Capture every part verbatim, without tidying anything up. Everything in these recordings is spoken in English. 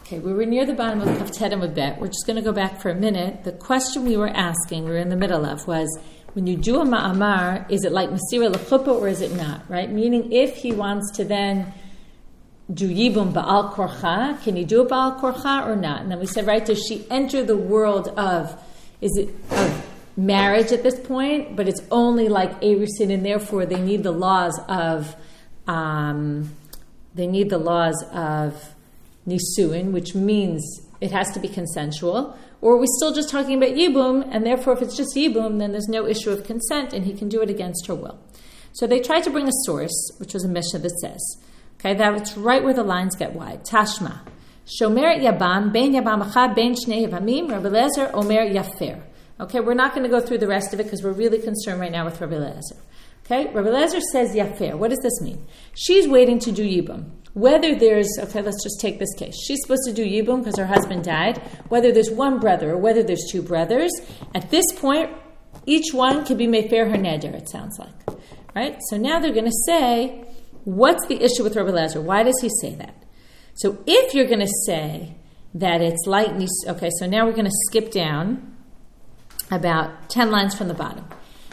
Okay, we were near the bottom of Kaftedim a bit. We're just going to go back for a minute. The question we were asking, we were in the middle of, was when you do a ma'amar, is it like Masira L'chuppah or is it not, right? Meaning if he wants to then do Yibum Ba'al Korcha, can he do it Ba'al Korcha or not? And then we said, right, does she enter the world of, is it of marriage at this point, but it's only like Erusin, and therefore they need the laws of, um, they need the laws of Nisuin, which means it has to be consensual, or are we still just talking about Yibum, and therefore if it's just Yibum, then there's no issue of consent, and he can do it against her will. So they tried to bring a source, which was a Mishnah that says, okay, that's right where the lines get wide. Tashma. Shomer Yabam, Ben Yabamacha, Ben Shnei Yavamim, Rabbi Lezer, Omer Yafer. Okay, we're not going to go through the rest of it because we're really concerned right now with Rabbi Lezer. Okay, Rabbi Lezer says Yafer. What does this mean? She's waiting to do Yibum. Whether there's, okay, let's just take this case. She's supposed to do Yibum because her husband died. Whether there's one brother or whether there's two brothers, at this point, each one can be Mefer her neder, it sounds like. Right? So now they're going to say, what's the issue with Rabbi Lezer? Why does he say that? So if you're going to say that it's like, okay, so now we're going to skip down about ten lines from the bottom.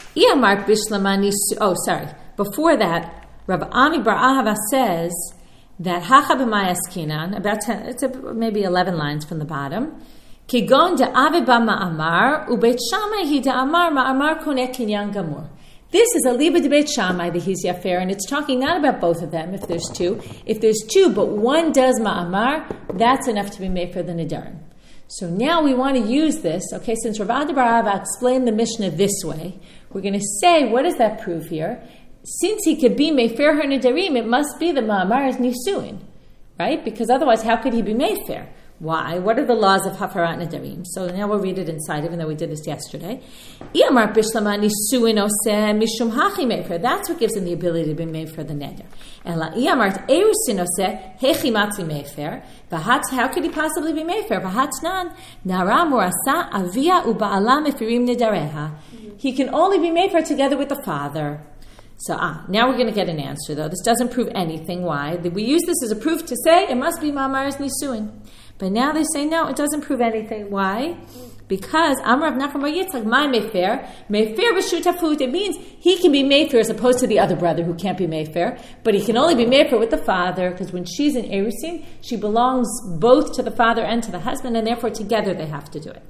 Oh, sorry. Before that, Rabbi Ami Bar Ahava says that Hacha b'mayaskinan, about ten, it's a, maybe eleven lines from the bottom. Kigon da'ave ba ma'amar, u'beit Shammai hi da'amar ma'amar koneh kinyan gamur. This is a liba de Beit Shammai, the he's yafer, and it's talking not about both of them, if there's two. If there's two, but one does ma'amar, that's enough to be made for the nedarim. So now we want to use this, okay, since Rav Ada Bar Ahava explained the Mishnah this way, we're going to say, what does that prove here? Since he could be Mefer her Nedarim, it must be the Ma'amar is Nisuin, right? Because otherwise, how could he be Mefer? Why? What are the laws of Hafarat Nedarim? So now we'll read it inside, even though we did this yesterday. Iyamar Bishlama Nisuin Oseh Mishum Hachi Mefer. That's what gives him the ability to be Mefer the Neder. Ela Iyamar Erusin Oseh Hechi Matzi Mefer. V'hatz, how could he possibly be Mefer? V'hatz nan Nara Murasa Avia Uba'ala Mefirim Nedareha. He can only be Mefer together with the father. So ah, now we're going to get an answer, though. This doesn't prove anything. Why? We use this as a proof to say it must be Ma'amar's Nisuin. But now they say, no, it doesn't prove anything. Why? Because Amar Rav Nachman Bar Yitzchak, my Mefer, Mefer b'shutafut, it means he can be Mefer as opposed to the other brother who can't be Mefer, but he can only be Mefer with the father, because when she's in Erusin, she belongs both to the father and to the husband, and therefore together they have to do it.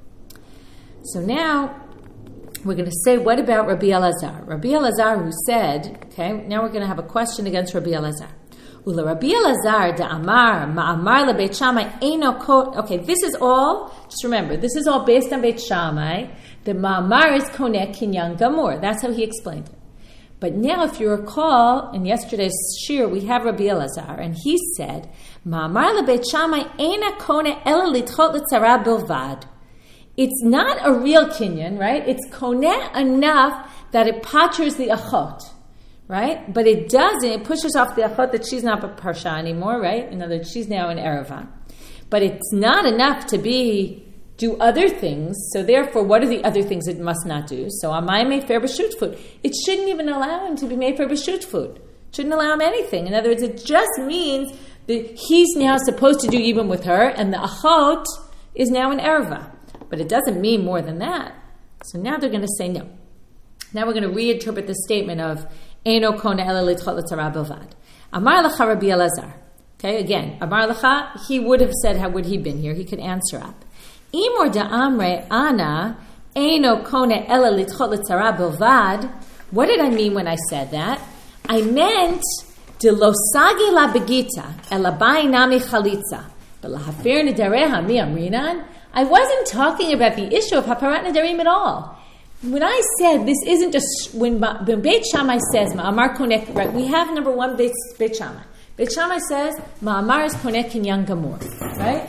So now we're going to say, what about Rabbi Elazar? Rabbi Elazar, who said, okay, now we're going to have a question against Rabbi Elazar. Ula Rabbi Elazar da Amar Ma'amar LeBeit Shammai Eino Ko. Okay, this is all. Just remember, this is all based on Beit Shammai. The Ma'amar is Koneh Kinyan Gamur. That's how he explained it. But now, if you recall, in yesterday's shir, we have Rabbi Elazar, and he said, Ma'amar LeBeit Shammai Eina Koneh Ela Litchot L'Tzara Bilvad. It's not a real kinyan, right? It's koneh enough that it patchers the achot, right? But it doesn't, it pushes off the achot that she's not a parsha anymore, right? In other words, she's now an ereva. But it's not enough to be, do other things. So therefore, what are the other things it must not do? So amai mefer b'shutfut. It shouldn't even allow him to be mefer b'shutfut. Shouldn't allow him anything. In other words, it just means that he's now supposed to do even with her, and the achot is now an ereva. But it doesn't mean more than that. So now they're going to say no. Now we're going to reinterpret the statement of Eino Koneh Ela Litchot L'Tzara Bilvad. Amar Lecha Rabbi Elazar. Okay, again, Amar Lecha, he would have said, how would he been here? He could answer up. Imor da'amre ana Eino Koneh Ela Litchot L'Tzara Bilvad. What did I mean when I said that? I meant de losagi la begita ela nami chalitza b'lahafer nedareha mi amrinan. I wasn't talking about the issue of Haparat Nedarim at all. When I said this isn't just, when, when Beit Shammai says, Ma'amar Koneh, right, we have number one, Beit, Beit Shammai. Beit Shammai says, Ma'amar is Koneh Kinyan Gamur, right?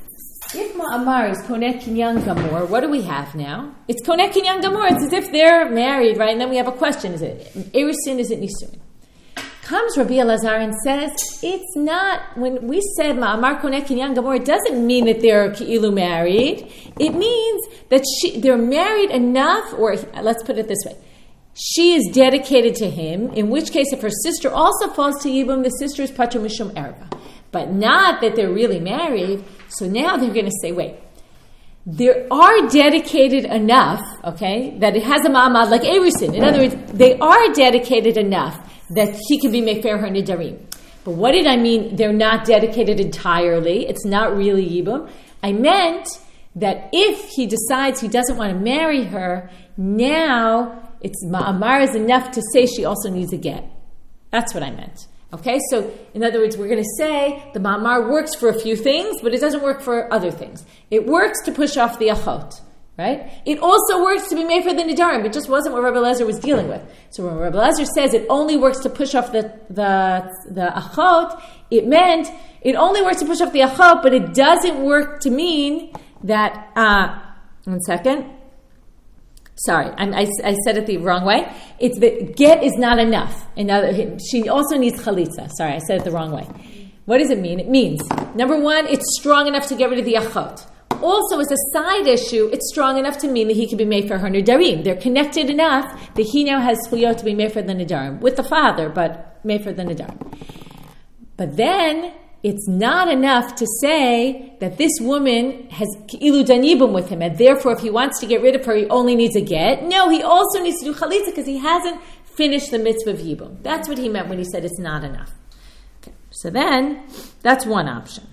If Ma'amar is Koneh Kinyan Gamur, what do we have now? It's Koneh Kinyan Gamur. It's as if they're married, right? And then we have a question. Is it Erusin, is it Nisuin? Comes Rabbi Elazar and says, it's not, when we said Ma'amar Koneh Kinyan Gamur, it doesn't mean that they're Ki'ilu married. It means that she, they're married enough, or let's put it this way, she is dedicated to him, in which case if her sister also falls to Yibum, the sister is Patra Mishum Erva. but not that they're really married. So now they're going to say, wait, they are dedicated enough, okay, that it has a ma'amad like Erusin. In other words, they are dedicated enough that he can be mefer her nidarim. But what did I mean? They're not dedicated entirely. It's not really yibum. I meant that if he decides he doesn't want to marry her, now it's ma'amar is enough to say she also needs a get. That's what I meant. Okay, so in other words, we're going to say the ma'amar works for a few things, but it doesn't work for other things. It works to push off the achot, right? It also works to be made for the nidarim. It just wasn't what Rabbi Eliezer was dealing with. So when Rabbi Eliezer says it only works to push off the the, the achot, it meant it only works to push off the achot, but it doesn't work to mean that, uh, one second. Sorry, I, I, I said it the wrong way. It's that get is not enough. Another, she also needs chalitza. Sorry, I said it the wrong way. What does it mean? It means, number one, it's strong enough to get rid of the achot. Also, as a side issue, it's strong enough to mean that he can be made for her nidarim. They're connected enough that he now has chiyot to be made for the nidarim with the father, but made for the nidarim. But then it's not enough to say that this woman has ilu danibum with him, and therefore, if he wants to get rid of her, he only needs a get. No, he also needs to do chalitza because he hasn't finished the mitzvah of yibum. That's what he meant when he said it's not enough. Okay. So then, that's one option.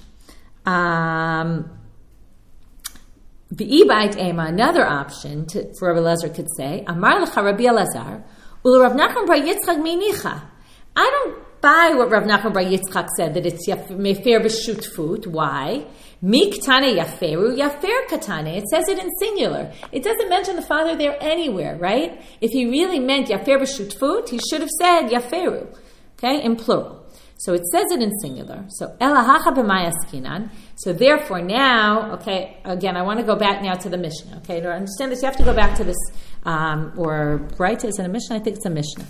Um, the ibait ema, another option to, for Rabbi Elazar could say, Amar lecha Rabbi Elazar, ul Rav Nachman bar Yitzchak meinicha. I don't by what Rav Nachman bar Yitzchak said, that it's mefer b'shutfut. Why? Miktane yaferu, yafer katane. It says it in singular. It doesn't mention the father there anywhere, right? If he really meant yafer b'shutfut, he should have said yaferu, okay, in plural. So it says it in singular. So elahacha b'mayaskinan. So therefore now, okay, again, I want to go back now to the Mishnah. Okay, to understand this, you have to go back to this, um, or right? Is it a Mishnah? I think it's a Mishnah.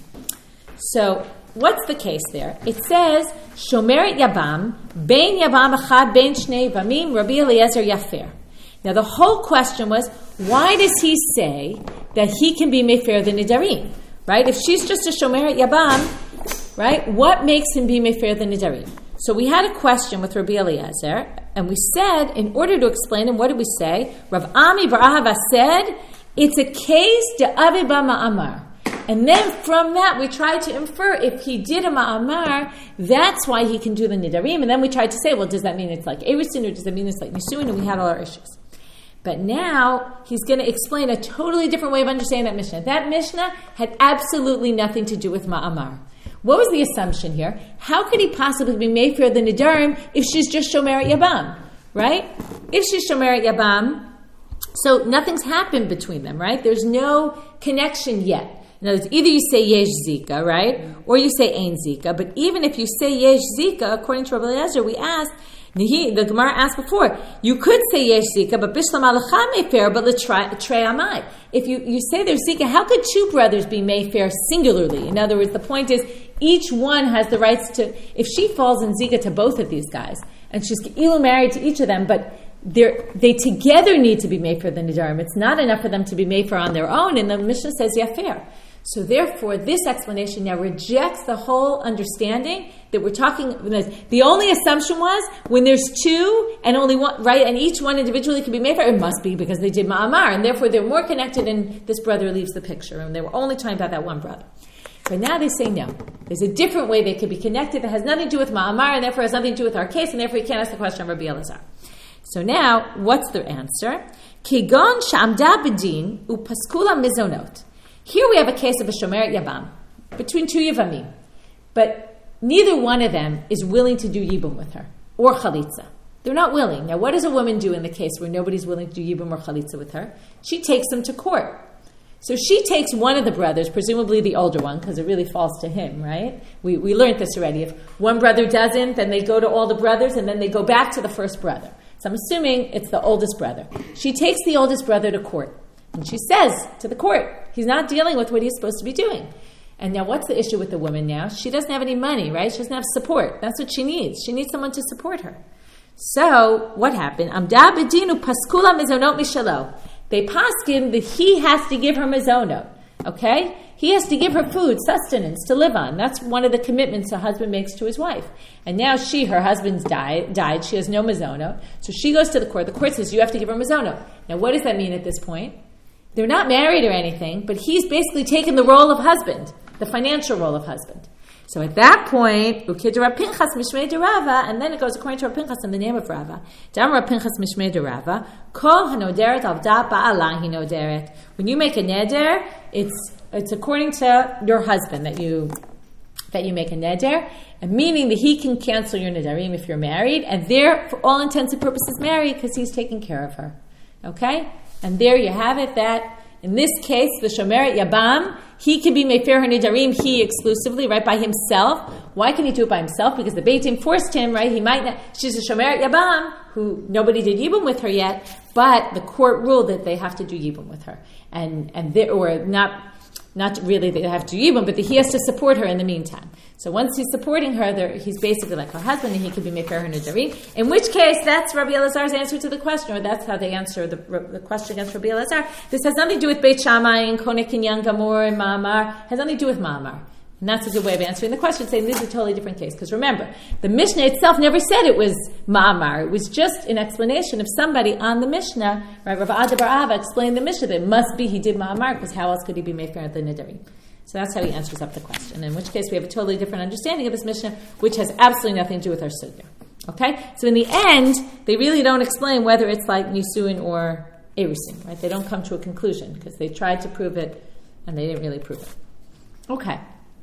So what's the case there? It says, Shomeret Yabam, Bein Yabam Achad, Bein Shnei Vamim, Rabbi Eliezer Yafer. Now the whole question was, why does he say that he can be Mefer the Nidarim? Right? If she's just a Shomeret Yabam, right, what makes him be Mefer the Nidarim? So we had a question with Rabbi Eliezer, and we said, in order to explain it, what did we say? Rav Ami bar Ahava said, it's a case de Ave ba Ma'amar. And then from that, we tried to infer if he did a ma'amar, that's why he can do the nidarim. And then we tried to say, well, does that mean it's like erusin, or does that mean it's like nisuin? And we had all our issues. But now, he's going to explain a totally different way of understanding that Mishnah. That Mishnah had absolutely nothing to do with ma'amar. What was the assumption here? How could he possibly be made for the nidarim if she's just shomeret yabam, right? If she's shomeret yabam, so nothing's happened between them, right? There's no connection yet. In other words, either you say yesh zika, right, or you say ein zika. But even if you say yesh zika, according to Rabbi Eliezer, we asked, he, the Gemara asked before, you could say yesh zika, but bishlam alacha mefer, but l'trei amai. If you, you say there's zika, how could two brothers be mefer singularly? In other words, the point is, each one has the rights to, if she falls in zika to both of these guys, and she's ilu married to each of them, but They're, they together need to be made for the nidarim. It's not enough for them to be made for on their own, and the Mishnah says yafer. So therefore, this explanation now rejects the whole understanding that we're talking. The only assumption was when there's two and only one, right, and each one individually can be made for. It must be because they did ma'amar, and therefore they're more connected. And this brother leaves the picture, and they were only talking about that one brother. But now they say no. There's a different way they could be connected that has nothing to do with ma'amar, and therefore has nothing to do with our case, and therefore you can't ask the question of Rabbi Elazar. So now, what's the answer? Kigon shamda b'din upaskula mizonot. Here we have a case of a shomeret yabam, between two yavamim. But neither one of them is willing to do yibum with her, or chalitza. They're not willing. Now what does a woman do in the case where nobody's willing to do yibum or chalitza with her? She takes them to court. So she takes one of the brothers, presumably the older one, because it really falls to him, right? We we learned this already. If one brother doesn't, then they go to all the brothers, and then they go back to the first brother. So I'm assuming it's the oldest brother. She takes the oldest brother to court. And she says to the court, he's not dealing with what he's supposed to be doing. And now what's the issue with the woman now? She doesn't have any money, right? She doesn't have support. That's what she needs. She needs someone to support her. So what happened? Amda bedinu paskula mizonot mishalo. They paskin that he has to give her mizonot. okay, he has to give her food, sustenance to live on. That's one of the commitments a husband makes to his wife. And now she, her husband's died, died. She has no mazono. So she goes to the court. The court says, you have to give her mazono. Now, what does that mean at this point? They're not married or anything, but he's basically taken the role of husband, the financial role of husband. So at that point, Ukid Rav Pinchas Mishmei de Rava, and then it goes according to Rav Pinchas in the name of Rava. Dam Rav Pinchas Mishmei de Rava, Kol hanoderet avda ba'ala hinoderet. When you make a neder, it's it's according to your husband that you that you make a neder, and meaning that he can cancel your nedarim if you're married, and they're for all intents and purposes married because he's taking care of her. Okay, and there you have it. That in this case, the Shomeret Yabam, he can be Mefer HaNedarim, he exclusively, right, by himself. Why can he do it by himself? Because the Beit Din forced him, right? He might not, she's a Shomeret Yabam, who nobody did Yibum with her yet, but the court ruled that they have to do Yibum with her. And, and they, or not, not really they have to do Yibum, but the, he has to support her in the meantime. So once he's supporting her, he's basically like her husband, and he could be Mefer HaNedarim. In which case, that's Rabbi Elazar's answer to the question, or that's how they answer the, the question against Rabbi Elazar. This has nothing to do with Beit Shammai and Kone Kinyan Gamor and Ma'amar. It has nothing to do with Ma'amar. And that's a good way of answering the question, saying this is a totally different case. Because remember, the Mishnah itself never said it was Ma'amar. It was just an explanation of somebody on the Mishnah, right? Rav Ada bar Ava explained the Mishnah that it must be he did Ma'amar, because how else could he be Mefer the Nedarim? So that's how he answers up the question. In which case, we have a totally different understanding of this Mishnah, which has absolutely nothing to do with our sugya. Okay? So in the end, they really don't explain whether it's like Nisuin or Erusin, right? They don't come to a conclusion, because they tried to prove it, and they didn't really prove it. Okay.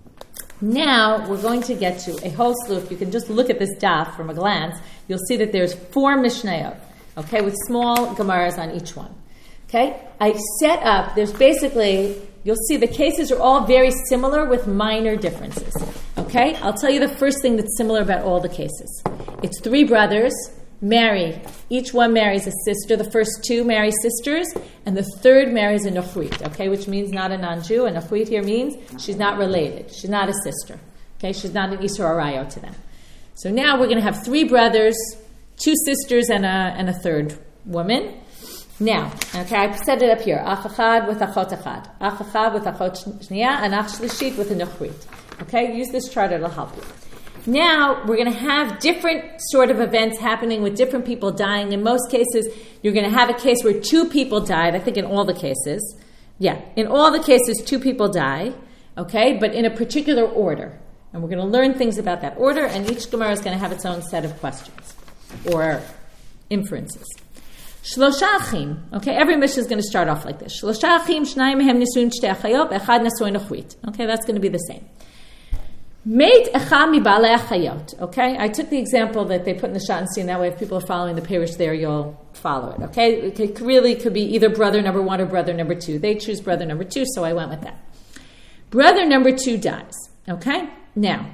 Now, we're going to get to a whole slew. If you can just look at this daf from a glance, you'll see that there's four Mishnayot, okay, with small Gemaras on each one. Okay? I set up, there's basically, you'll see the cases are all very similar with minor differences. Okay? I'll tell you the first thing that's similar about all the cases. It's three brothers marry. Each one marries a sister. The first two marry sisters, and the third marries a Nochrit, okay, which means not a non-Jew. A Nochrit here means she's not related. She's not a sister. Okay? She's not an Isur Arayo to them. So now we're going to have three brothers, two sisters, and a, and a third woman. Now, okay, I set it up here. Ach echad with achot echad. Ach echad with achot shniya, and ach shlishit with a nochrit. Okay, use this chart, it'll help you. Now, we're going to have different sort of events happening with different people dying. In most cases, you're going to have a case where two people died. I think in all the cases. Yeah, in all the cases, two people die. Okay, but in a particular order. And we're going to learn things about that order, and each Gemara is going to have its own set of questions or inferences. Shlosha achim. Okay, every Mishnah is going to start off like this. Shlosha achim, shnayim mehem nisuin shtei achayot, echad nasuin nochrit. Okay, that's going to be the same. Meit echad mibalei achayot. Okay, I took the example that they put in the shot and see, and that way if people are following the parish there, you'll follow it. Okay, it really could be either brother number one or brother number two. They choose brother number two, so I went with that. Brother number two dies. Okay, now,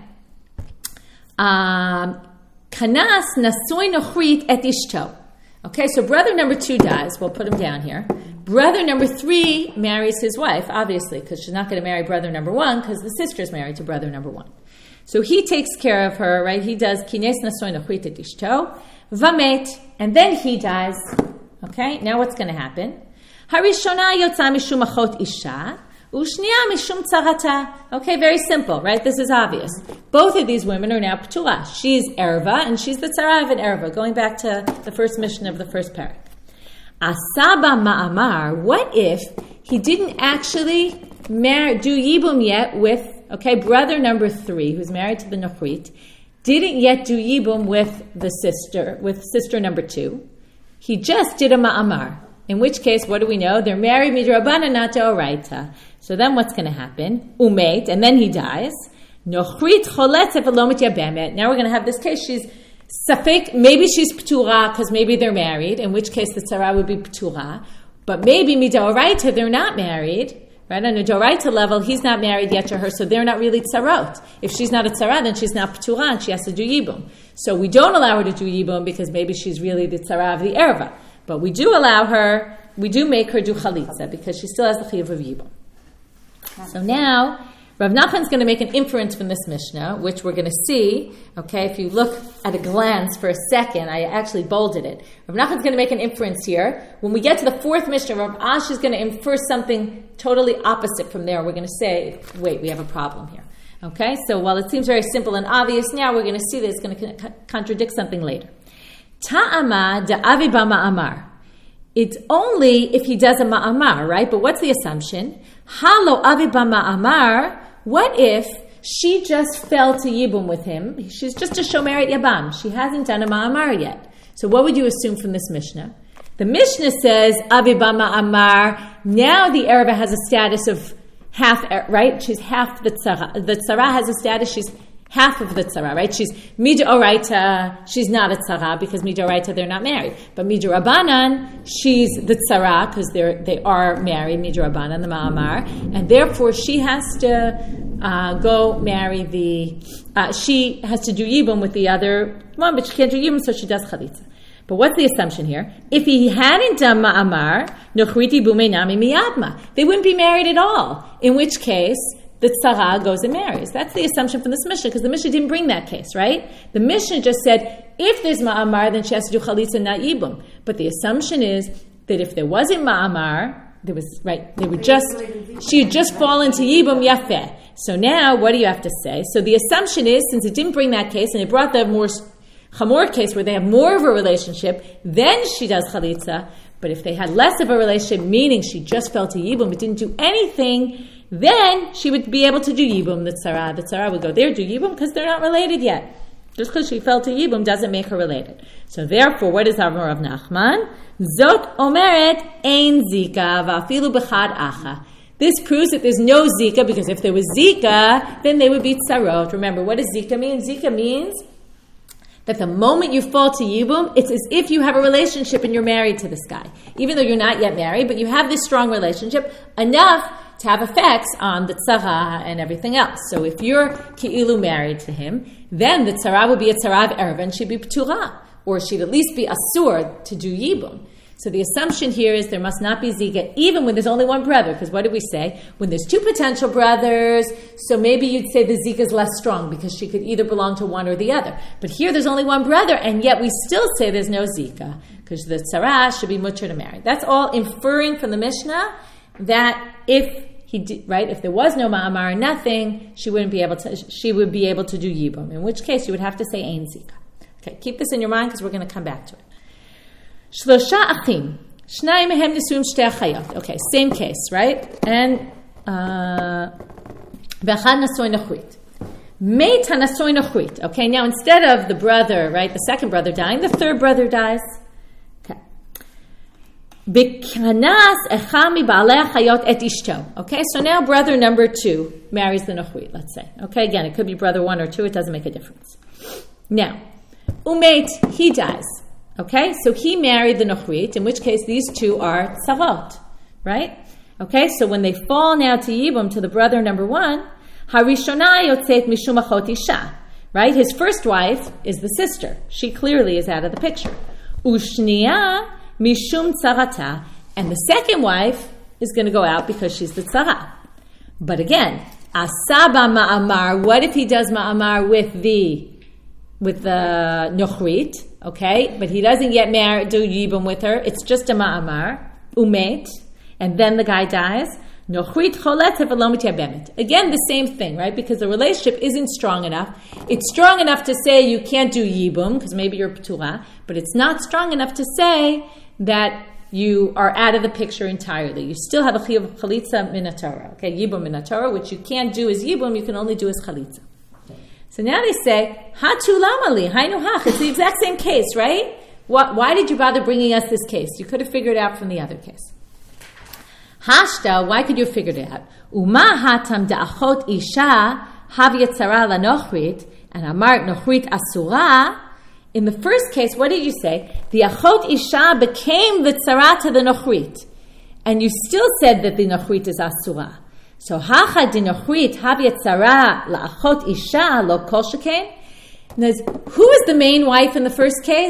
um, kanas nasuin nochrit et ishto. Okay, so brother number two dies. We'll put him down here. Brother number three marries his wife, obviously, because she's not going to marry brother number one, because the sister's married to brother number one. So he takes care of her, right? He does kines nasoy nochrit et ishto, vamet, and then he dies. Okay, now what's going to happen? Harishona yotza mishum achot isha, ushniya mishum tzarata. Okay, very simple, right? This is obvious. Both of these women are now p'tura. She's Erva, and she's the tzara of Erva, going back to the first mission of the first parak. Asaba ma'amar, what if he didn't actually marry, do yibum yet with, okay, brother number three, who's married to the Nochrit, didn't yet do yibum with the sister, with sister number two. He just did a ma'amar. In which case, what do we know? They're married midrabana, not deoraita. So then what's going to happen? Umeit, and then he dies. Nochrit choletz evelomit yabemet. Now we're going to have this case. She's safek, maybe she's p'tura, because maybe they're married, in which case the tzara would be p'tura. But maybe midoraita, they're not married. Right? On a doraita level, he's not married yet to her, so they're not really tzarot. If she's not a tzara, then she's not p'tura, and she has to do yibum. So we don't allow her to do yibum, because maybe she's really the tzara of the erva. But we do allow her, we do make her do chalitza, because she still has the chiyuv of yibum. So now, Rav Nachman is going to make an inference from this Mishnah, which we're going to see, okay, if you look at a glance for a second, I actually bolded it. Rav Nachman is going to make an inference here. When we get to the fourth Mishnah, Rav Ash is going to infer something totally opposite from there. We're going to say, wait, we have a problem here. Okay, so while it seems very simple and obvious now, we're going to see that it's going to co- contradict something later. Ta'ama da'avi ba'ma'amar. It's only if he does a ma'amar, right? But what's the assumption? Halo avi ba'ma'amar. What if she just fell to Yibum with him? She's just a Shomeret Yabam. She hasn't done a Ma'amar yet. So what would you assume from this Mishnah? The Mishnah says, Avi Ma'amar. Now the Araba has a status of half, right? She's half the Tzara. The Tzara has a status, she's half of the Tzara, right? She's Midoraita, she's not a Tzara because Midoraita, they're not married. But Midorabanan, she's the Tzara because they're they are married, Midorabanan, the Ma'amar, and therefore she has to uh, go marry the, uh, she has to do Yibum with the other one, but she can't do Yibum, so she does Chalitza. But what's the assumption here? If he hadn't done Ma'amar, Nochriti Bume Nami Miyadma, they wouldn't be married at all, in which case, the tzara goes and marries. That's the assumption from this Mishnah, because the Mishnah didn't bring that case, right? The Mishnah just said, if there's ma'amar, then she has to do chalitza, not yibum. But the assumption is that if there wasn't ma'amar, there was, right, they would just, she had just fallen to yibum yafeh. So now, what do you have to say? So the assumption is, since it didn't bring that case, and it brought the more chamor case where they have more of a relationship, then she does chalitza. But if they had less of a relationship, meaning she just fell to yibum but didn't do anything, then she would be able to do Yibum, the Tzara. The Tzara would go there, do Yibum, because they're not related yet. Just because she fell to Yibum doesn't make her related. So therefore, what is Amar of Nachman? Zot omeret ein zika va'afilu b'chad acha. This proves that there's no zika, because if there was zika, then they would be tzarot. Remember, what does zika mean? Zika means that the moment you fall to Yibum, it's as if you have a relationship and you're married to this guy. Even though you're not yet married, but you have this strong relationship, enough to have effects on the tzara and everything else. So if you're ki'ilu married to him, then the tzara would be a tzara of erev and she'd be p'tura, or she'd at least be asur to do yibum. So the assumption here is there must not be zika, even when there's only one brother, because what did we say? When there's two potential brothers, so maybe you'd say the zika is less strong because she could either belong to one or the other. But here there's only one brother, and yet we still say there's no zika, because the tzara should be mutter to marry. That's all inferring from the Mishnah that if he did, right, if there was no ma'amar or nothing, she wouldn't be able to. She would be able to do yibum. In which case, you would have to say ein zika. Okay, keep this in your mind because we're going to come back to it. Shlosha achim, shnai mehem nisuim shtei achayot. Okay, same case, right? And v'achad nasoy nachrit. Meit hanasoy nachrit. Okay, now instead of the brother, right, the second brother dying, the third brother dies. Okay, so now brother number two marries the Nochrit, let's say. Okay, again, it could be brother one or two, it doesn't make a difference. Now, Umeit, he dies. Okay, so he married the Nochrit, in which case these two are tzarot, right? Okay, so when they fall now to Yibum, to the brother number one, Harishona yotzet mishum achot isha, right? His first wife is the sister. She clearly is out of the picture. Ushniya mishum tzarata, and the second wife is going to go out because she's the tzara. But again, asaba ma'amar. What if he does ma'amar with the with the nochrit? Okay, but he doesn't yet marry, do yibum with her. It's just a ma'amar umet, and then the guy dies. Nochrit cholet v'lo mityabemet. Again, the same thing, right? Because the relationship isn't strong enough. It's strong enough to say you can't do yibum because maybe you're p'tura, but it's not strong enough to say that you are out of the picture entirely. You still have a chiyuv chalitza min haTorah, okay, yibum min haTorah, which you can't do as yibum, you can only do as chalitza. So now they say, hatu lamali, hainu hach. It's the exact same case, right? What, why did you bother bringing us this case? You could have figured it out from the other case. Hashta, why could you have figured it out? Uma hatam da'achot isha havya tzara lanochrit, and amart nochrit asura. In the first case, what did you say? The achot isha became the tzara to the nochrit. And you still said that the nochrit is asura. So, hacha di nochrit havya tzara la'achot isha lo kol sheken. Who is the main wife in the first case?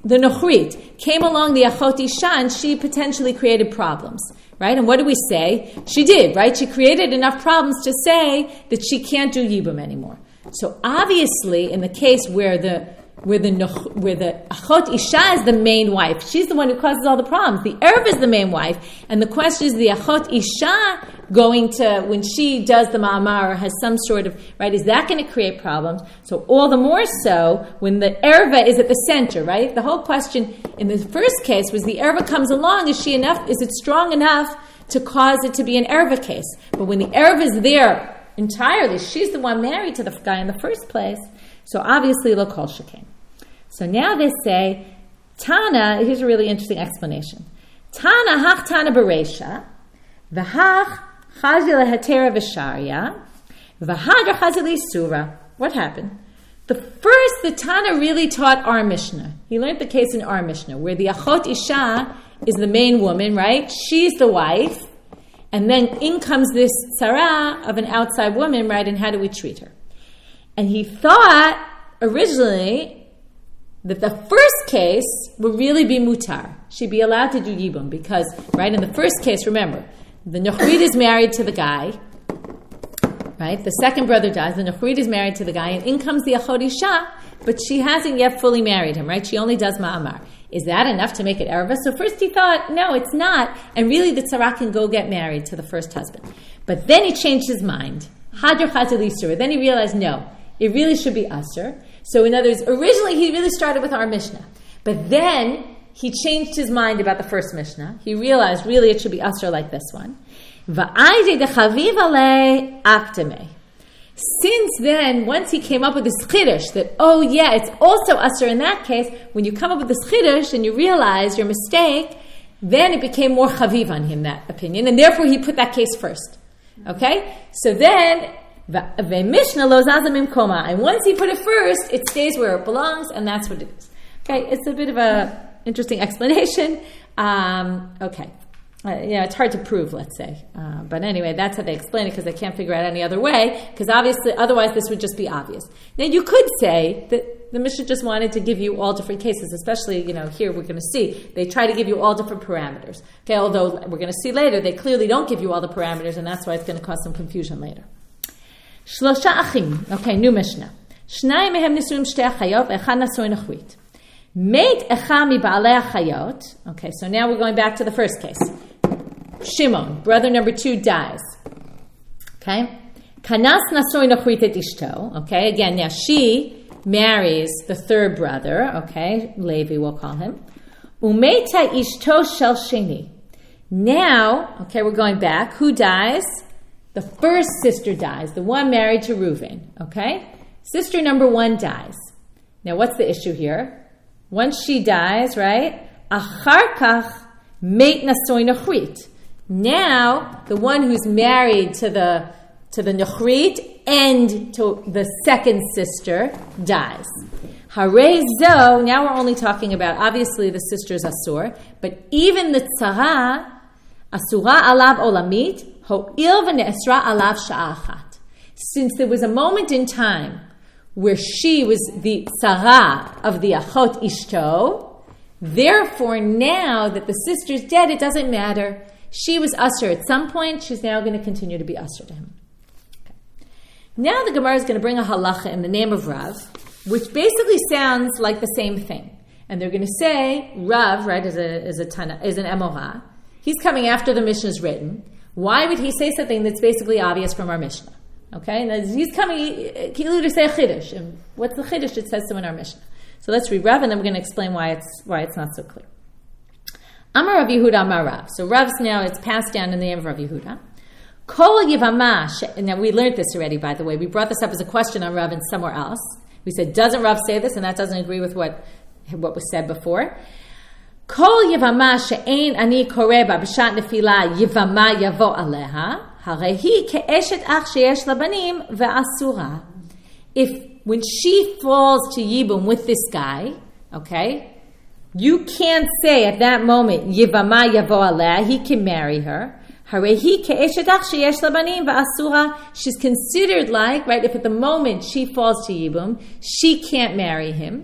the Nochrit came along the Achot Isha and she potentially created problems, right? And what do we say? She did, right? She created enough problems to say that she can't do Yibum anymore. So obviously, in the case where the where the where the Achot Isha is the main wife, she's the one who causes all the problems. The Erev is the main wife, and the question is: the Achot Isha going to, when she does the Ma'amar, or has some sort of, right? Is that going to create problems? So all the more so when the Erva is at the center, right? The whole question in the first case was the Erva comes along. Is she enough? Is it strong enough to cause it to be an Erva case? But when the Erva is there entirely, she's the one married to the guy in the first place. So obviously, lo kol shekain. So now they say, Tana, here's a really interesting explanation. Tana hach Tana bereisha, v'hach chazi lehetera v'sharya, v'hadra chazi l'isura. What happened? The first, the Tana really taught our Mishnah. He learned the case in our Mishnah, where the Achot Isha is the main woman, right? She's the wife. And then in comes this tzara of an outside woman, right? And how do we treat her? And he thought originally that the first case would really be mutar. She'd be allowed to do yibum because, right, in the first case, remember, the Nochrit is married to the guy, right? The second brother dies, the Nochrit is married to the guy, and in comes the Achot Isha, but she hasn't yet fully married him, right? She only does ma'amar. Is that enough to make it erva? So first he thought, no, it's not, and really the tzara can go get married to the first husband. But then he changed his mind. Hadr chazil isur. Then he realized, no, it really should be asur. So in other words, originally he really started with our Mishnah. But then he changed his mind about the first Mishnah. He realized really it should be asur like this one. Since then, once he came up with this chiddush that, oh yeah, it's also asur in that case, when you come up with this chiddush and you realize your mistake, then it became more chaviv on him, that opinion, and therefore he put that case first. Okay? So then, Mishnah lo zazim imkoma, and once he put it first, it stays where it belongs, and that's what it is. Okay, it's a bit of a interesting explanation. Um, okay, uh, yeah, it's hard to prove, let's say, uh, but anyway, that's how they explain it because they can't figure out any other way. Because obviously, otherwise, this would just be obvious. Now, you could say that the Mishnah just wanted to give you all different cases, especially, you know, here we're going to see they try to give you all different parameters. Okay, although we're going to see later they clearly don't give you all the parameters, and that's why it's going to cause some confusion later. Shlosha achim. Okay, new Mishnah. Shnai mehem nisuim shtei achayot, echad nasoi nochrit. Meit echa mi ba'alei achayot. Okay, so now we're going back to the first case. Shimon, brother number two, dies. Okay? Kanas nasoi nochrit et ishto. Okay, again, now she marries the third brother. Okay, Levi we'll call him. Umeita ishto shel sheni. Now, okay, we're going back. Who dies? The first sister dies, the one married to Reuven, okay? Sister number one dies. Now, what's the issue here? Once she dies, right? Achar kach meit nasoi nochrit. Now, the one who's married to the to the nochrit and to the second sister dies. Harei zo, now we're only talking about, obviously, the sister's asur, but even the tzara, asura alav olamit, since there was a moment in time where she was the tzara of the achot ishto, therefore now that the sister's dead, it doesn't matter. She was asur at some point, she's now going to continue to be asur to him. Okay. Now the Gemara is going to bring a halacha in the name of Rav, which basically sounds like the same thing. And they're going to say, Rav, right, is a is a tana, is an emorah. He's coming after the Mishnah is written. Why would he say something that's basically obvious from our Mishnah? Okay, now he's coming kilu to say a chiddush, and what's the chiddush it says so in our Mishnah? So let's read Rav, and then we're going to explain why it's why it's not so clear. Amar Rav Yehuda Amar Rav. So Rav's now it's passed down in the name of Rav Yehuda. Kol yivama. Now we learned this already, by the way. We brought this up as a question on Rav and somewhere else. We said, doesn't Rav say this? And that doesn't agree with what what was said before. Kol yivama she'ein ani koreba b'shat nefila yivama yavo aleha harehi ke'eshet ach sheyesh labanim ve'asura. If when she falls to yibum with this guy, okay, you can't say at that moment yivama yavo aleha, he can marry her. Harehi ke'eshet ach sheyesh labanim ve'asura. She's considered like, right, if at the moment she falls to yibum, she can't marry him.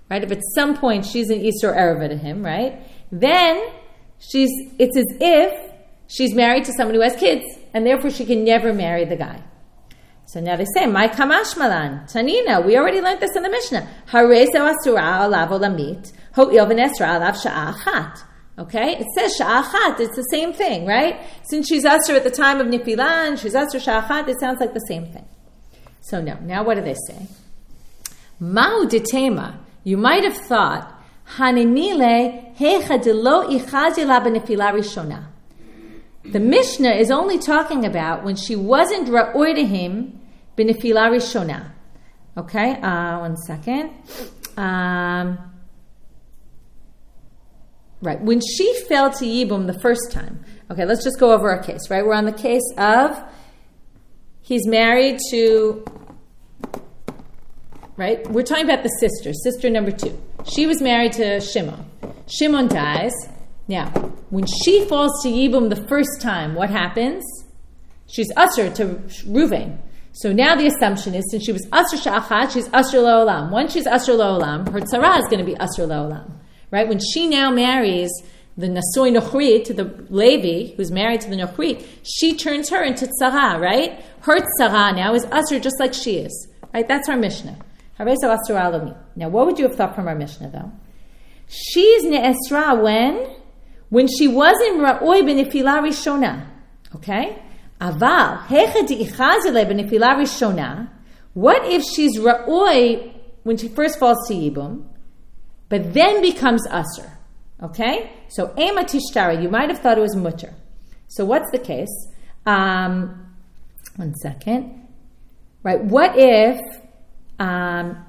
right? If at some point she's an Isur Ereva to him, right? Then she's it's as if she's married to someone who has kids, and therefore she can never marry the guy. So now they say, "My kamash malan Tanina." We already learned this in the Mishnah. Harezo asura alav olamit ho'il v'nesra alav sha'a achat. Okay, it says sha'a achat. It's the same thing, right? Since she's asur at the time of nifilan, she's asur sha'a achat. It sounds like the same thing. So no. Now what do they say? Ma'u detema. You might have thought hanimile hecha delo ichazi la b'nefila rishona. The Mishnah is only talking about when she wasn't ra'oi to him b'nefila rishona. Okay, uh, one second. Um, right, when she fell to Yibum the first time. Okay, let's just go over our case, right? We're on the case of he's married to, right? We're talking about the sister, sister number two. She was married to Shimon. Shimon dies. Now, when she falls to Yibum the first time, what happens? She's usher to Ruvain. So now the assumption is, since she was usher sha'achat, she's usher la'olam. Once she's usher la'olam, her tzara is going to be usher la'olam. Right? When she now marries the Nasoi Nochrit, the Levi, who's married to the Nochrit, she turns her into tzara, right? Her tzara now is usher just like she is. Right? That's our Mishnah. Now, what would you have thought from our Mishnah, though? She's ne'esra when? When she wasn't ra'oi b'nefila rishona. Okay? Aval, hecha di'ichazile b'nefila rishona. What if she's ra'oi when she first falls to Yibum, but then becomes asur? Okay? So, ema tishtara, you might have thought it was mutter. So, what's the case? Um, one second. Right, what if um,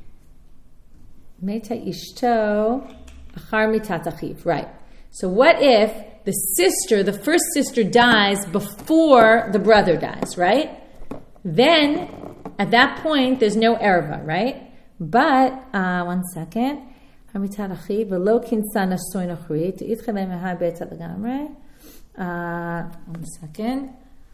Meta ishto achar mitat achiv. Right. So what if the sister, the first sister, dies before the brother dies, right? Then, at that point, there's no erva, right? But, uh, one second. Uh, one second.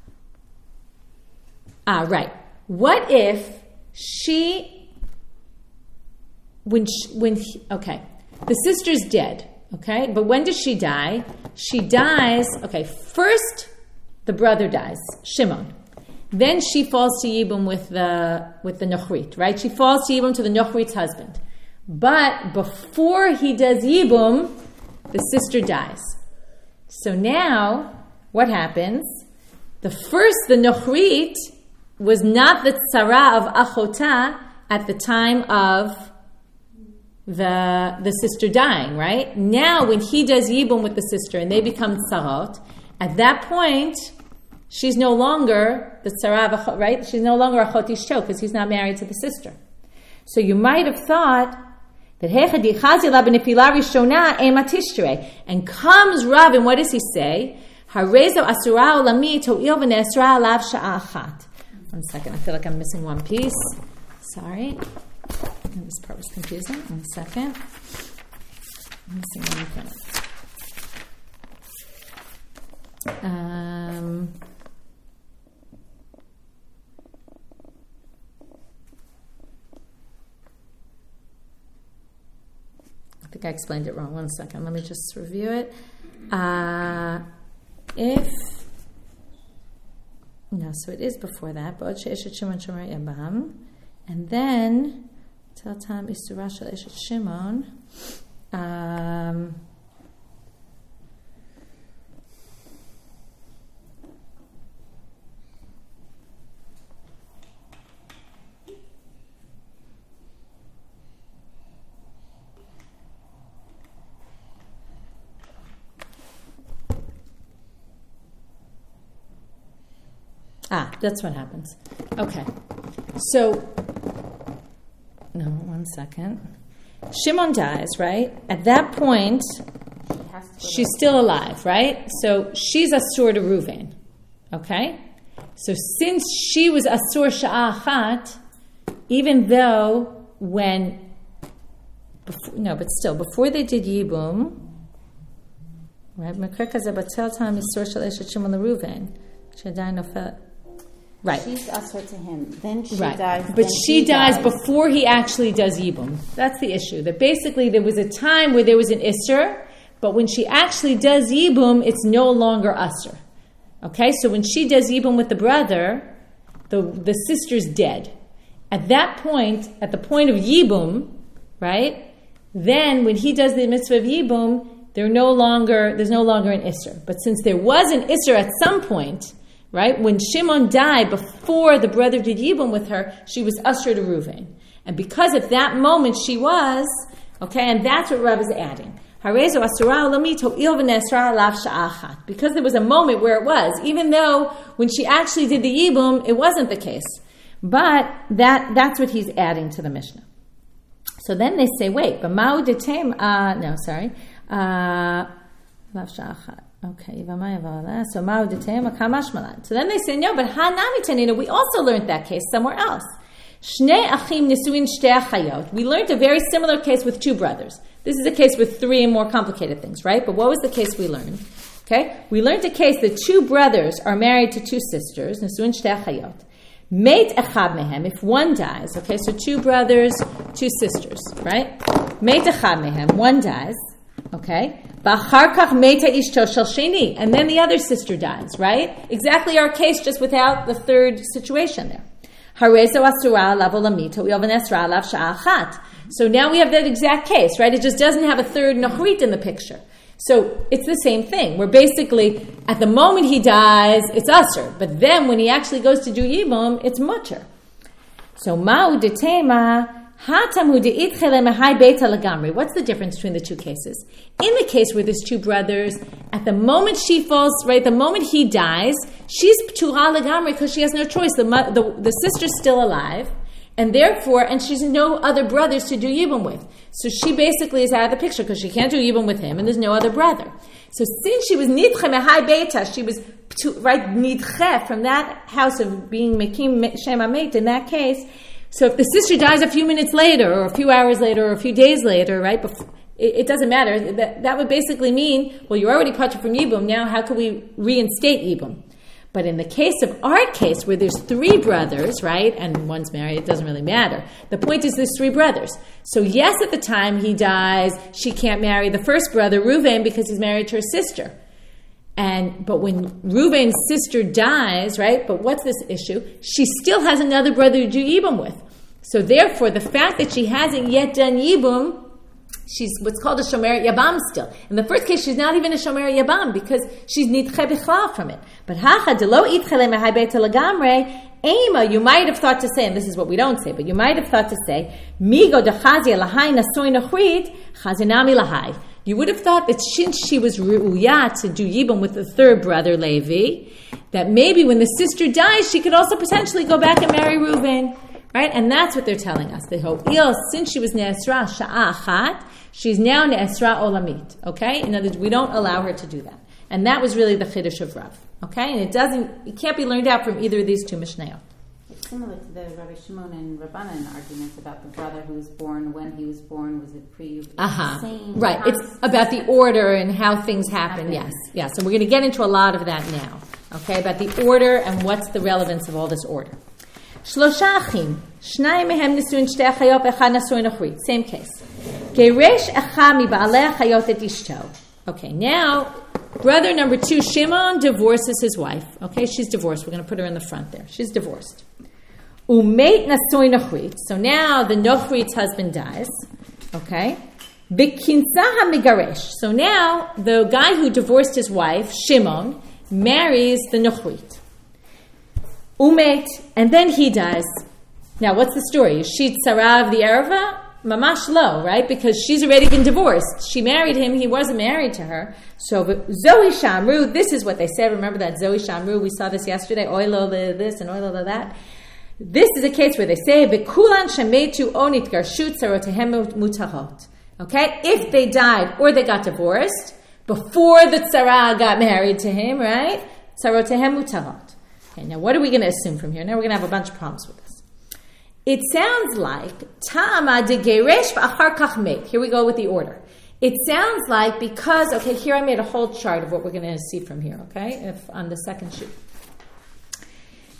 Ah, right. What if she, when, she, when, he, okay, the sister's dead. Okay, but when does she die? She dies, okay, first the brother dies, Shimon. Then she falls to Yibum with the with the Nochrit, right? She falls to Yibum to the Nochrit's husband. But before he does Yibum, the sister dies. So now, what happens? The first, the Nochrit, was not the tzara of Achota at the time of the the sister dying, right? Now, when he does Yibum with the sister and they become tzarot, at that point, she's no longer the tzara of Achot, right? She's no longer Achot Ishto because he's not married to the sister. So you might have thought that Hecha dichazi la b'nefila rishona ema tishtre, and comes Rav, and what does he say? Harezo asura olamit ho'il v'nesra alav sha'a achat. One second, I feel like I'm missing one piece. Sorry. This part was confusing. One second. I'm missing one thing. Um, I think I explained it wrong. One second. Let me just review it. Uh, if no, so it is before that. And then Teltam Isura Shel Eshet Shimon. Um, ah, that's what happens. Okay. So, no, one second. Shimon dies, right? At that point, she she's still alive, right? So she's Asur to Reuven. Okay? So since she was Asur Sha'achat, even though when, before, no, but still, before they did Yibum, right? Makar kazabatel tam Isur Shal Eshet Shimon LeReuven. Shadai Nofel. Right. She's usher to him. Then she right. dies. But she dies, dies before he actually does Yibum. That's the issue. That basically there was a time where there was an Isser, but when she actually does Yibum, it's no longer Usser. Okay? So when she does Yibum with the brother, the, the sister's dead. At that point, at the point of Yibum, right? Then when he does the mitzvah of Yibum, they're no longer, there's no longer an Isser. But since there was an Isser at some point, right? When Shimon died, before the brother did Yibum with her, she was usher to Reuven. And because at that moment she was, okay, and that's what Rav is adding. Because there was a moment where it was, even though when she actually did the Yibum, it wasn't the case. But that that's what he's adding to the Mishnah. So then they say, wait, but Ma'u detem, uh, no, sorry. Uh, Okay, so Ma'u detem kamashmalan. So then they say, no, but Hanami Tanina, we also learned that case somewhere else. Shnei achim nisuin shtei achayot. We learned a very similar case with two brothers. This is a case with three and more complicated things, right? But what was the case we learned? Okay, we learned a case that two brothers are married to two sisters, nisuin shtei achayot. Meit echad mehem, if one dies, okay, so two brothers, two sisters, right? Meit echad mehem, one dies, okay? B'achar kach meita ishto shel sheni, and then the other sister dies, right? Exactly our case, just without the third situation there. Harezo asura lavo lamito yovan esra lav sha'achat. So now we have that exact case, right? It just doesn't have a third nachrit in the picture. So it's the same thing. We're basically, at the moment he dies, it's usher. But then when he actually goes to do Yibum, it's mutter. So ma'u detema hatamu de'itchele mahai beita lagamri. What's the difference between the two cases? In the case where there's two brothers, at the moment she falls, right, the moment he dies, she's p'tura lagamri because she has no choice. The, the, the sister's still alive. And therefore, and she's no other brothers to do Yibum with. So she basically is out of the picture because she can't do Yibum with him and there's no other brother. So since she was Nidche Mehai Beita, she was, to, right, Nidche from that house of being Mekim Shem Amit in that case. So if the sister dies a few minutes later or a few hours later or a few days later, right, before, it, it doesn't matter. That, that would basically mean, well, you're already parted from Yibum, now how can we reinstate Yibum? But in the case of our case, where there's three brothers, right, and one's married, it doesn't really matter. The point is there's three brothers. So yes, at the time he dies, she can't marry the first brother, Reuven, because he's married to her sister. And but when Reuven's sister dies, right, but what's this issue? She still has another brother to do Yibum with. So therefore, the fact that she hasn't yet done Yibum, she's what's called a Shomer Yabam still. In the first case, she's not even a Shomer Yabam because she's Nidche Bichlal from it. But Hacha Delo Itchele Mehai Beita Lagamre, Ema, you might have thought to say, and this is what we don't say, but you might have thought to say, Migo de Chazia Lahai Nasoy Nachrit, Chazinami Lahai. You would have thought that since she was Ru'uyah to do Yibum with the third brother, Levi, that maybe when the sister dies, she could also potentially go back and marry Reuven. Right? And that's what they're telling us. The Ho'il, since she was Ne'esra Sha'achat, she's now Ne'esra Olamit. Okay? In other words, we don't allow her to do that. And that was really the Chiddush of Rav. Okay? And it doesn't, it can't be learned out from either of these two Mishnayot. It's similar to the Rabbi Shimon and Rabbanan arguments about the brother who was born, when he was born, was it pre... Uh-huh. Same right. It's about the order and how things happen. happen. Yes. Yeah. So we're going to get into a lot of that now. Okay? About the order and what's the relevance of all this order. Shlosha achim, shnayim mehem nisuin shtei achayot, echad nasuin achrit. Same case. Geresh echad mibaalei achayot et ishto. Okay, now, brother number two, Shimon, divorces his wife. Okay, she's divorced. We're going to put her in the front there. She's divorced. Umeit nasuin achrit. So now the nochrit's husband dies. Okay. Bekinsa ha-migaresh. So now the guy who divorced his wife, Shimon, marries the nochrit. Umet, and then he dies. Now, what's the story? Is she tzara of the erva? Mamash lo, right? Because she's already been divorced. She married him. He wasn't married to her. So, Zoe Shamru, this is what they said. Remember that Zoe Shamru? We saw this yesterday. Oilo this and oilo that. This is a case where they say, V'kulan shemetu onit garshut tzarotehemu mutahot. Okay? If they died or they got divorced before the tzara got married to him, right? Tzarotehemu mutahot. Okay, now what are we going to assume from here? Now we're going to have a bunch of problems with this. It sounds like Tama de Geresh v'achar kach meit. Here we go with the order. It sounds like because, okay, here I made a whole chart of what we're going to see from here, okay, if on the second sheet.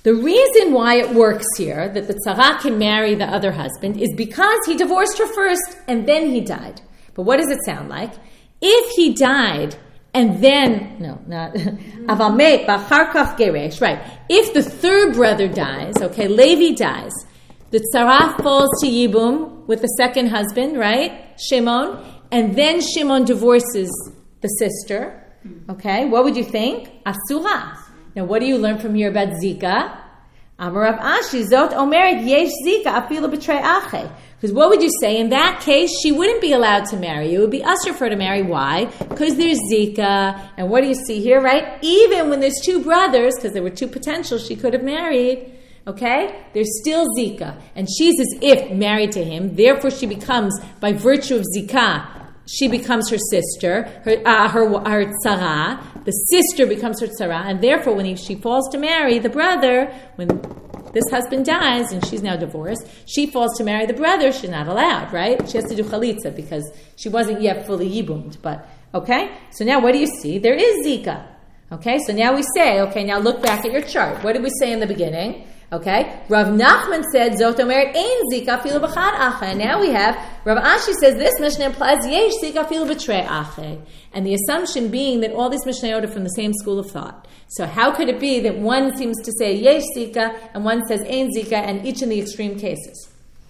The reason why it works here, that the tzara can marry the other husband, is because he divorced her first and then he died. But what does it sound like? If he died and then, no, not, avamet, b'achar kach geresh, right. If the third brother dies, okay, Levi dies, the tzara falls to Yibum with the second husband, right, Shimon, and then Shimon divorces the sister, okay, what would you think? Asura. Now, what do you learn from here about Zika? Amar Rav Ashi, Zot Omeret Yesh Zika Afilu B'trei Ache. Because what would you say? In that case, she wouldn't be allowed to marry. It would be usher for her to marry. Why? Because there's Zika. And what do you see here, right? Even when there's two brothers, because there were two potentials she could have married, okay? There's still Zika. And she's as if married to him. Therefore, she becomes, by virtue of Zika, she becomes her sister, her uh, her, her tzara. The sister becomes her tzara, and therefore, when he, she falls to marry the brother, when this husband dies and she's now divorced, she falls to marry the brother. She's not allowed, right? She has to do chalitza because she wasn't yet fully yibumed. But okay, so now what do you see? There is Zika. Okay, so now we say, okay, now look back at your chart. What did we say in the beginning? Okay, Rav Nachman said, Zot Omeret ein Zika afilu b'chad ache. And now we have, Rav Ashi says, this Mishnah implies yesh Zika afilu b'trei ache. And the assumption being that all these Mishnayot are from the same school of thought. So how could it be that one seems to say yesh Zika and one says ein Zika, and each in the extreme cases?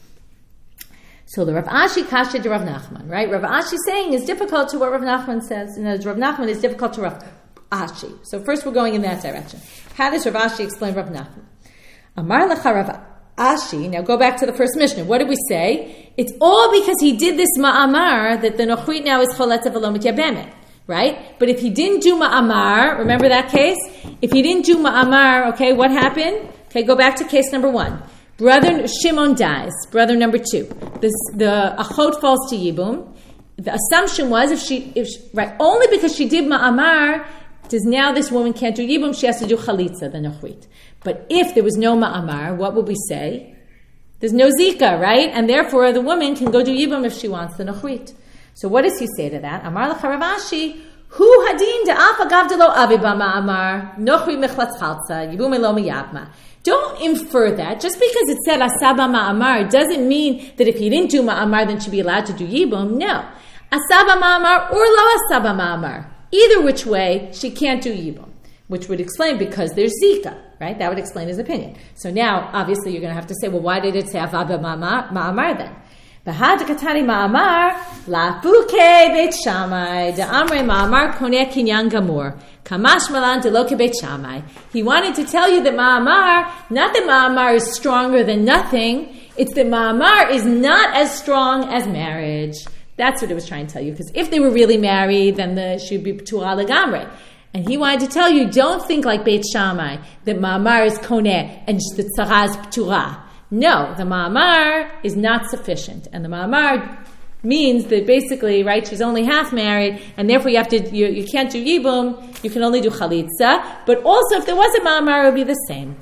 So the Rav Ashi kasha to Rav Nachman, right? Rav Ashi saying is difficult to what Rav Nachman says, and Rav Nachman is difficult to Rav Ashi. So first we're going in that direction. How does Rav Ashi explain Rav Nachman? Amar lecha Rav Ashi. Now go back to the first Mishnah. What did we say? It's all because he did this ma'amar that the nochrit now is choletza v'lo mityabemet, right? But if he didn't do ma'amar, remember that case? If he didn't do ma'amar, okay, what happened? Okay, go back to case number one. Brother Shimon dies. Brother number two. This, the achot falls to Yibum. The assumption was if she, if she, right, only because she did ma'amar, does now this woman can't do Yibum, she has to do chalitza, the nochrit. But if there was no ma'amar, what would we say? There's no zika, right? And therefore, the woman can go do yibum if she wants the nochrit. So what does he say to that? Amar lecha Rav Ashi, hu hadin de'af agav delo aviba ma'amar, nochri mechlatz chalza, yibum elo miyabma. Don't infer that. Just because it said asaba ma'amar doesn't mean that if he didn't do ma'amar, then she'd be allowed to do yibum. No. Asaba ma'amar or lo asaba ma'amar. Either which way, she can't do yibum. Which would explain because there's zika, right? That would explain his opinion. So now, obviously, you're going to have to say, well, why did it say avaba ma'amar then? Bahad katani ma'amar lafuke beit Shammai de'amre ma'amar koneh kinyan gamur kamash malan deloke beit Shammai. He wanted to tell you that ma'amar, not that ma'amar is stronger than nothing, it's that ma'amar is not as strong as marriage. That's what it was trying to tell you. Because if they were really married, then the, she'd be p'tura legamre. And he wanted to tell you, don't think like Beit Shammai, that ma'amar is koneh and the tzara is p'tura. No, the ma'amar is not sufficient. And the ma'amar means that basically, right, she's only half married, and therefore you have to, you, you can't do yibum, you can only do chalitza. But also, if there was a ma'amar, it would be the same.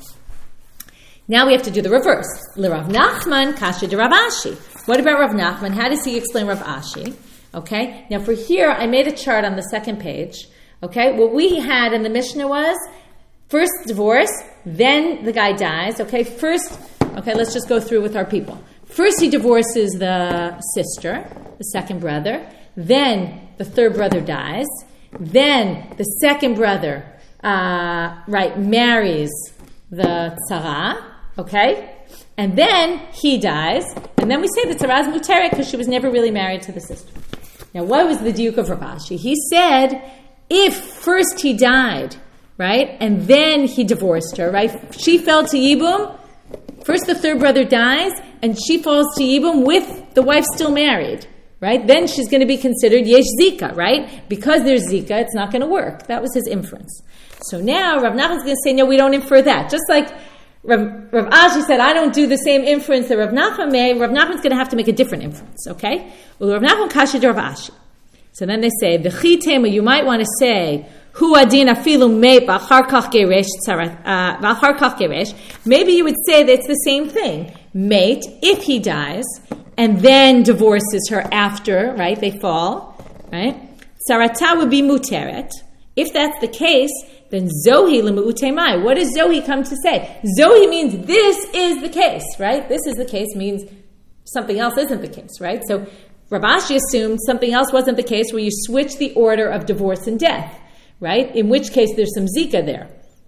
Now we have to do the reverse. Le Rav Nachman, kasha de Rav Ashi. What about Rav Nachman? How does he explain Rav Ashi? Okay, now for here, I made a chart on the second page. Okay, what we had in the Mishnah was first divorce, then the guy dies. Okay, first, okay, let's just go through with our people. First he divorces the sister, the second brother. Then the third brother dies. Then the second brother, uh, right, marries the tzara. Okay, and then he dies. And then we say the tzara is muteret because she was never really married to the sister. Now, what was the diuk of Rav Ashi? He said, if first he died, right, and then he divorced her, right, she fell to yibum, first the third brother dies, and she falls to yibum with the wife still married, right, then she's going to be considered yesh zika, right, because there's zika, it's not going to work. That was his inference. So now Rav Nachman's going to say, no, we don't infer that. Just like Rav, Rav Ashi said, I don't do the same inference that Rav Nachman made, Rav Nachman's going to have to make a different inference, okay? Well, Rav Nachman kasha to Rav Ashi. So then they say, v'chi tema, you might want to say, hu adin afilu meit v'achar kach geresh, v'achar kach geresh. Maybe you would say that it's the same thing. Mate, if he dies, and then divorces her after, right, they fall, right? Sarata would be muteret. If that's the case, then Zohi l'me'ute mai. What does Zohi come to say? Zohi means this is the case, right? This is the case means something else isn't the case, right? So Rav Ashi assumed something else wasn't the case where you switch the order of divorce and death, right? In which case there's some zika there.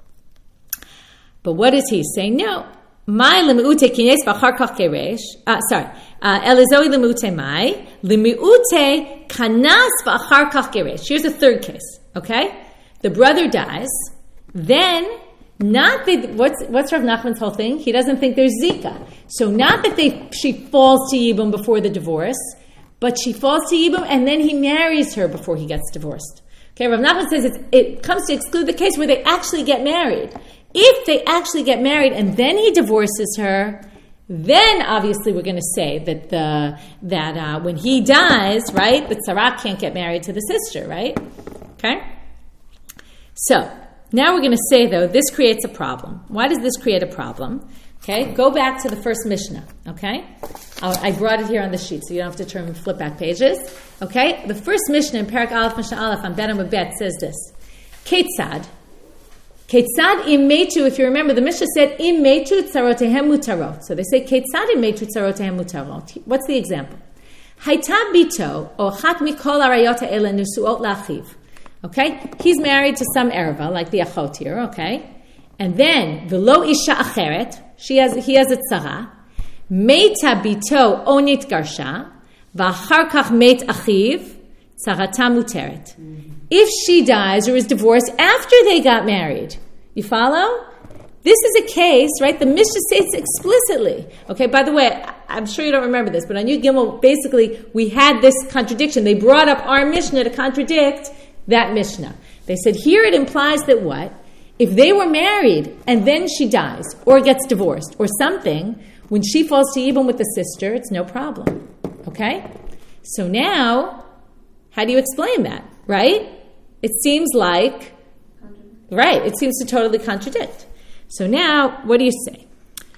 But what is he saying? No. Mai l'me'ute kines v'achar kach geresh. Uh, sorry. Elizohi l'me'ute mai. L'me'ute kanas v'achar kach geresh. Here's a third case, okay? The brother dies. Then, not that, what's, what's Rav Nachman's whole thing? He doesn't think there's zika. So not that they she falls to Yibum before the divorce, but she falls to Yibum and then he marries her before he gets divorced. Okay, Rav Nachman says it's, it comes to exclude the case where they actually get married. If they actually get married and then he divorces her, then obviously we're going to say that the that uh, when he dies, right, the tzara can't get married to the sister, right? Okay? So, now we're going to say, though, this creates a problem. Why does this create a problem? Okay, go back to the first Mishnah, okay? I'll, I brought it here on the sheet, so you don't have to turn and flip back pages. Okay, the first Mishnah in Parak Aleph, Mishnah Aleph, on Bet and Bet says this. Ketzad. Ketzad im metu, if you remember, the Mishnah said, im metu tzarotehem mutarot. So they say, Ketzad im metu tzarotehem mutarot. What's the example? Hayta bito, o chat mikol arayot ha'ele nusuot lachiv. Okay, he's married to some erva, like the achot here, okay? And then, v'lo isha acheret, she has, he has a tzara, meita bito onit garsha, v'achar kach meit achiv, tzarata muteret. If she dies or is divorced after they got married, you follow? This is a case, right? The Mishnah states explicitly. Okay, by the way, I'm sure you don't remember this, but on Yud Gimel, basically, we had this contradiction. They brought up our Mishnah to contradict that Mishnah. They said, here it implies that what? If they were married and then she dies or gets divorced or something, when she falls to Yibum with the sister, it's no problem. Okay? So now, how do you explain that? Right? It seems like, right, it seems to totally contradict. So now, what do you say?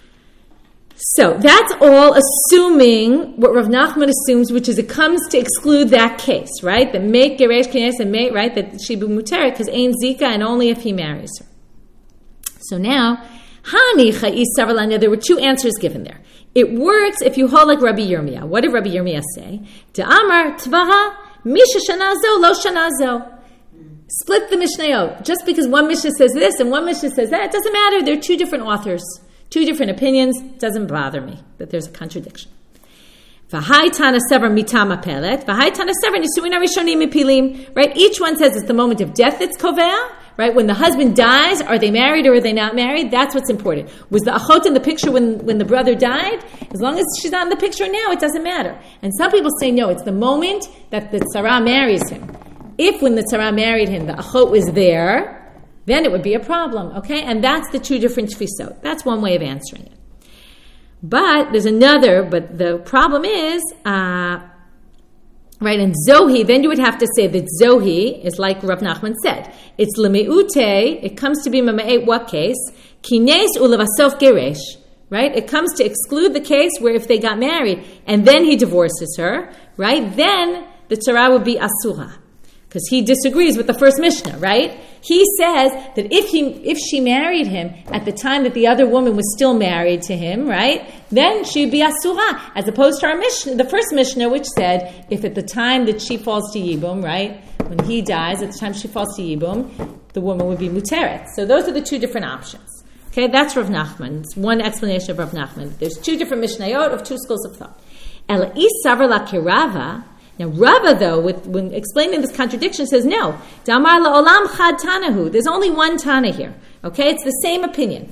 So that's all assuming what Rav Nachman assumes, which is it comes to exclude that case, right? That make geresh kines and make, right? That she be muteret because ain zika and only if he marries her. So now, hani chayis savarlanya. There were two answers given there. It works if you hold like Rabbi Yirmiyah. What did Rabbi Yirmiyah say? De amar tvara misha shanazo lo shanazo. Split the Mishnayot. Just because one Mishnah says this and one Mishnah says that, it doesn't matter. They're two different authors. Two different opinions, doesn't bother me that there's a contradiction. V'hai tana sever mitama pelet, v'hai tana sever nisuin harishonim mipilim. Right? Each one says it's the moment of death that's kovea. Right? When the husband dies, are they married or are they not married? That's what's important. Was the achot in the picture when, when the brother died? As long as she's not in the picture now, it doesn't matter. And some people say no, it's the moment that the tzara marries him. If when the tzara married him, the achot was there, then it would be a problem, okay? And that's the two different tfisot. That's one way of answering it. But there's another, but the problem is, uh, right, in Zohi, then you would have to say that Zohi is like Rav Nachman said. It's lemeute, it comes to be mama'et what case? Kines ulevasof geresh, right? It comes to exclude the case where if they got married and then he divorces her, right? Then the tzara would be asura. Because he disagrees with the first Mishnah, right? He says that if he, if she married him at the time that the other woman was still married to him, right, then she'd be asura, as opposed to our Mishnah, the first Mishnah, which said if at the time that she falls to Yibum, right, when he dies, at the time she falls to Yibum, the woman would be muteret. So those are the two different options. Okay, that's Rav Nachman. It's one explanation of Rav Nachman. There's two different Mishnayot of two schools of thought. Ela isavar la kirava. Now, Rava, though, with, when explaining this contradiction, says, no. Damar la'olam chad tanahu. There's only one Tana here. Okay? It's the same opinion.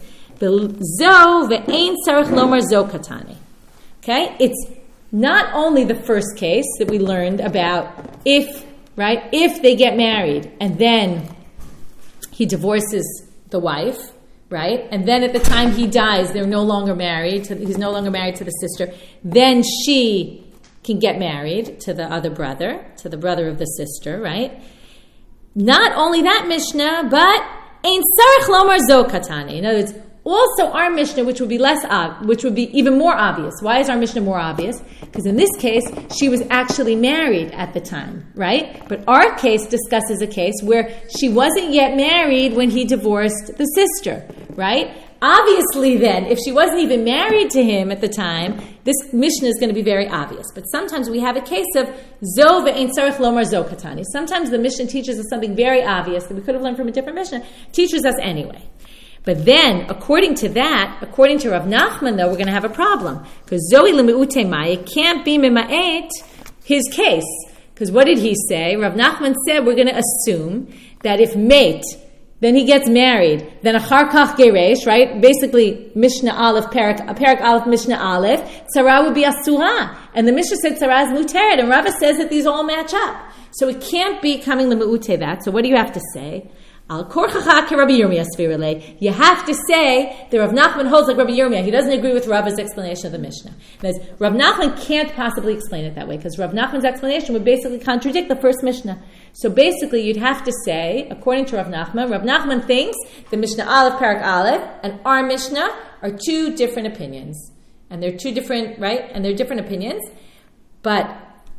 Zo ve'ein tzarich lomar zo katani. Okay? It's not only the first case that we learned about if, right, if they get married and then he divorces the wife, right? And then at the time he dies, they're no longer married. To, he's no longer married to the sister. Then she can get married to the other brother, to the brother of the sister, right? Not only that Mishnah, but ein sarich lomar zo katani. In other words, Also, our Mishnah, which would be less ob- which would be even more obvious. Why is our Mishnah more obvious? Because in this case, she was actually married at the time, right? But our case discusses a case where she wasn't yet married when he divorced the sister, right? Obviously, then, if she wasn't even married to him at the time, this Mishnah is going to be very obvious. But sometimes we have a case of zo ve'ein tzarich lomar zo katani. Sometimes the Mishnah teaches us something very obvious that we could have learned from a different Mishnah, teaches us anyway. But then, according to that, according to Rav Nachman, though, we're going to have a problem. Because Zoe l'me'ute mai, it can't be mema'et his case. Because what did he say? Rav Nachman said we're going to assume that if mate, then he gets married, then achar kach geresh, right? Basically, Mishnah Aleph, Perak, Perak Aleph, Mishnah Aleph, tzara would be asura. And the Mishnah said tzara is muteret, and Rava says that these all match up. So it can't be coming l'me'ute that. So what do you have to say? Al korchacha ke Rabbi Yirmiyah svirale. You have to say that Rav Nachman holds like Rabbi Yirmiyah. He doesn't agree with Rava's explanation of the Mishnah. Because Rav Nachman can't possibly explain it that way, because Rav Nachman's explanation would basically contradict the first Mishnah. So basically, you'd have to say, according to Rav Nachman, Rav Nachman thinks the Mishnah Aleph, Parak Aleph, and our Mishnah are two different opinions, and they're two different, right? And they're different opinions. But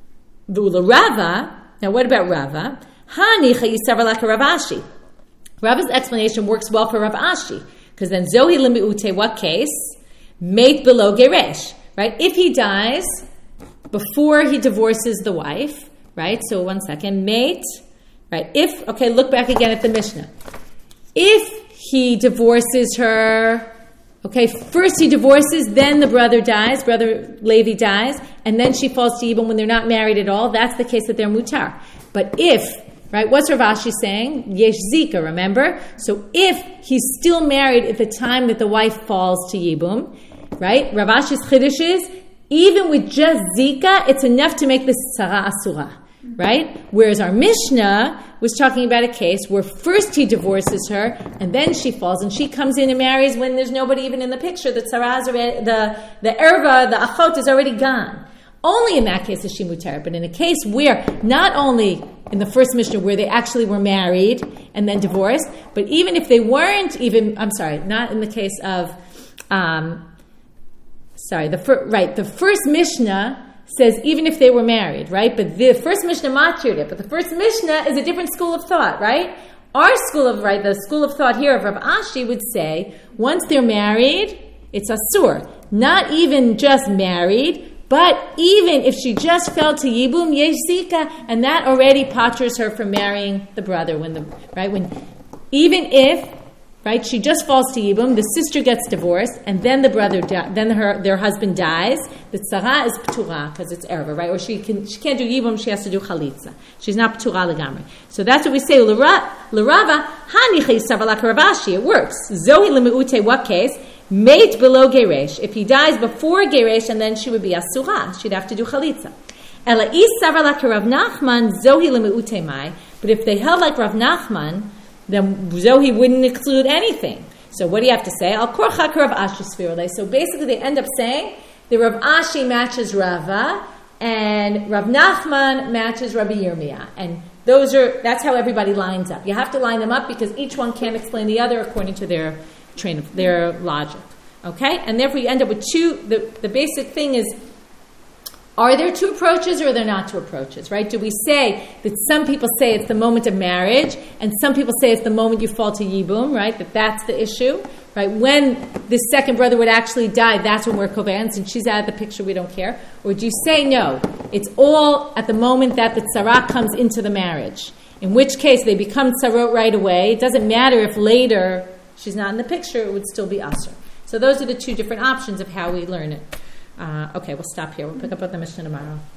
the Rava. Now, what about Rava? Hanicha yisavar Rav Ashi. Rava's explanation works well for Rav Ashi, because then Zohi l'mi'ute, what case? Mate below geresh, right? If he dies before he divorces the wife, right? So one second, mate, right? If, okay, look back again at the Mishnah. If he divorces her, okay, first he divorces, then the brother dies, brother Levi dies, and then she falls to Yibum when they're not married at all, that's the case that they're mutar. But if, right, what's Rav Ashi saying? Yesh zika, remember? So if he's still married at the time that the wife falls to Yibum, right, Rav Ashi's chiddush is, even with just zika, it's enough to make this tzara asura, right? Whereas our Mishnah was talking about a case where first he divorces her, and then she falls, and she comes in and marries when there's nobody even in the picture. The tzara is already, the, the erva, the achot is already gone. Only in that case is she mutar. But in a case where not only in the first Mishnah where they actually were married and then divorced, but even if they weren't even, I'm sorry, not in the case of, um, sorry, the fir- right, the first Mishnah says even if they were married, right? But the first Mishnah matured it. But the first Mishnah is a different school of thought, right? Our school of, right, the school of thought here of Rav Ashi would say, once they're married, it's asur. Not even just married, but even if she just fell to Yibum, yesh zika, and that already paters her from marrying the brother. When the right when, even if right she just falls to Yibum, the sister gets divorced, and then the brother, di- then her their husband dies. The tzara is p'tura because it's erva, right? Or she can she can't do Yibum, she has to do chalitza. She's not p'tura legamri. So that's what we say. L'rava hanichei savalak Rav Ashi. It works. Zohi l'meute. What case? Mate below geresh. If he dies before geresh, and then she would be asura. She'd have to do chalitza. Ela is savar like Rav Nachman zohi lemeute mai. But if they held like Rav Nachman, then zohi wouldn't exclude anything. So what do you have to say? Al korcha Rav Ashi svirale. So basically, they end up saying the Rav Ashi matches Rava, and Rav Nachman matches Rabbi Yirmiyah, and those are that's how everybody lines up. You have to line them up because each one can't explain the other according to their train of their logic. Okay? And therefore you end up with two, the, the basic thing is, are there two approaches or are there not two approaches, right? Do we say that some people say it's the moment of marriage and some people say it's the moment you fall to Yibum, right? That that's the issue, right? When the second brother would actually die, that's when we're kovan, and she's out of the picture, we don't care. Or do you say no? It's all at the moment that the tzara comes into the marriage. In which case they become tzarot right away. It doesn't matter if later she's not in the picture, it would still be asur. So those are the two different options of how we learn it. Uh, okay, we'll stop here. We'll pick up with the Mishnah tomorrow.